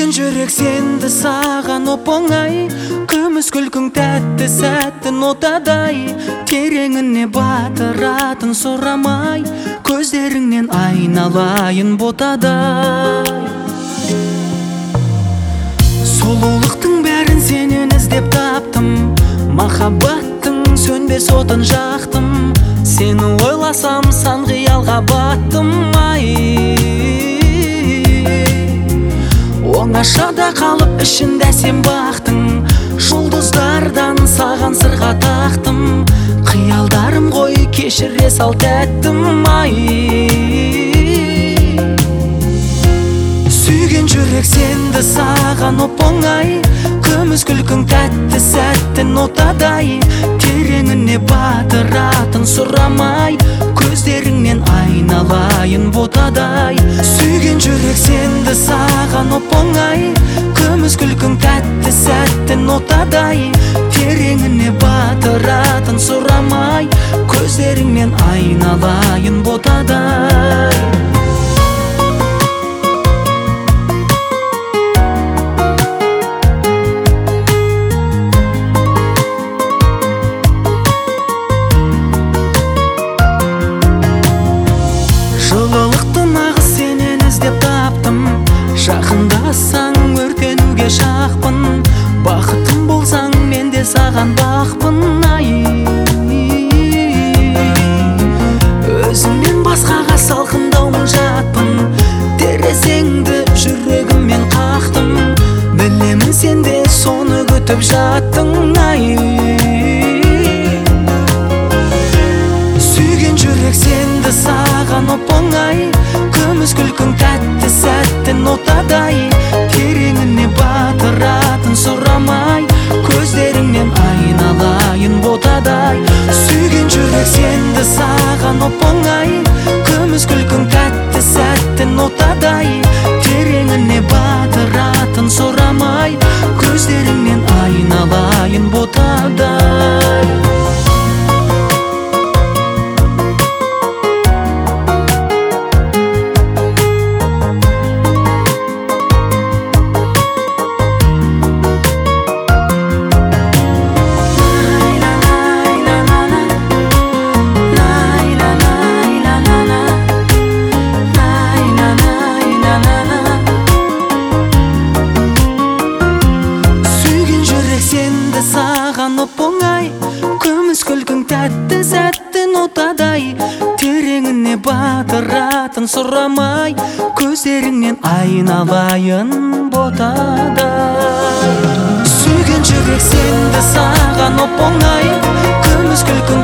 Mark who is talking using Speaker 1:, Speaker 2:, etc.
Speaker 1: Сүйген жүрек сенді саған оп-оңай, күміс күлкің тәтті сәттің отадай, тереңіне батыратын сұрамай, көздеріңнен айналайын ботадай. Сұлулықтың бәрін сенен іздеп таптым, махаббаттың сөнбес отын жақтым, сені ойласам сан қиялға баттым. Оңашада қалып ішінде сен бақтың, жұлдыздардан саған сырға тақтым, қиялдарым ғой кешіре сал тәттім. Сүйген жүрек сенді саған оп-оңай, күміс күлкің тәтті сәттің отадай, тереңіне батыратын сұрамай, көздеріңнен айналайын ботадай. Сүйген жүрек сенді саған оп-оңай, күміс күлкің тәтті сәттің отадай, тереңіне батыратын сұрамай, көздеріңнен айналайын ботадай. Жақындасаң өртенуге шақпын, бақытым болсаң мен де саған бақпын. Өзіңнен басқаға салқындаумын жатпын, терезеңді жүрегіммен қақтым, білемін сен де соны күтіп жаттың. Сүйген жүрек сенді саған оп-оңай, күміс күлкің тәтті сәттің отадай, тереңіне батыратын сұрамай, көздеріңнен айналайын ботадай. Сүйген жүрек сенді саған оп-оңай, күміс күлкің тәтті сәттің отадай, тереңіне батыратын сұрамай, көздеріңнен айналайын ботадай. Саған оп-оңай, күміс күлкің тәтті сәттің отадай, тереңіне батыратын сұрамай, көздеріңнен айналайын ботадай. Сүйген жүрек сенді саған оп-оңай, күміс күлкің